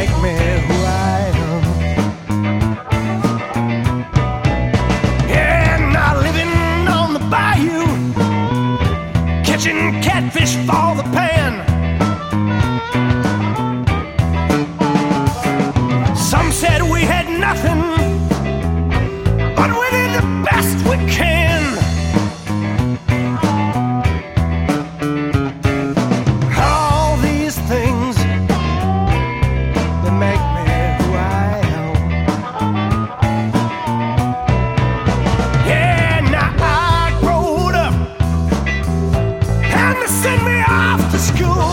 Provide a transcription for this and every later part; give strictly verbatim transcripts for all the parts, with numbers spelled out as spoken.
make me who I am. Yeah, now living on the bayou, catching catfish for the pan. Some said we had nothing, but we did the best we can. All these things, they make me who I am. Yeah, now I growed up and they sent me off to school.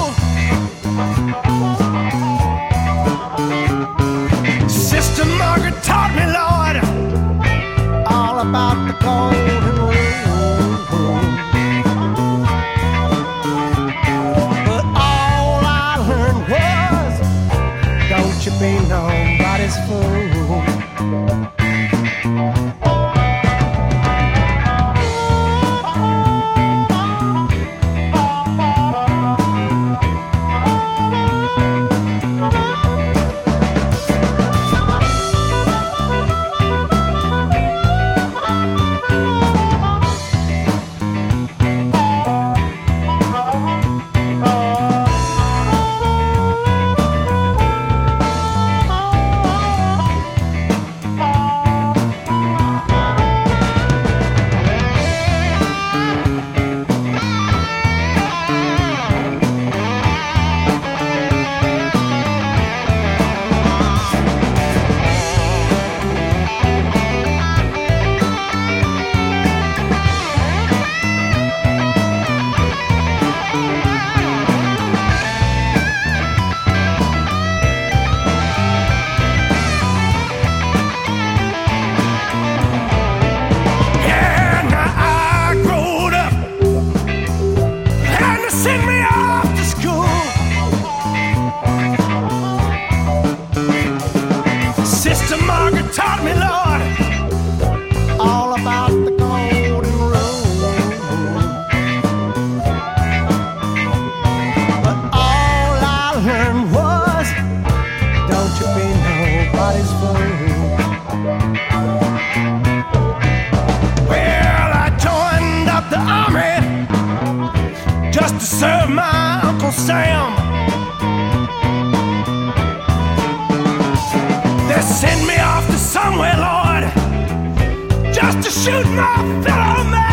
Sister Margaret taught me, Lord, all about the golden rule. But all I learned was, don't you be nobody's fool. Send me off to school. Sister Margaret taught me, Lord, all about the golden rule. But all I learned was, don't you be nobody's fool. Well, I joined up the army just to serve my Uncle Sam. They send me off to somewhere, Lord, just to shoot my fellow man.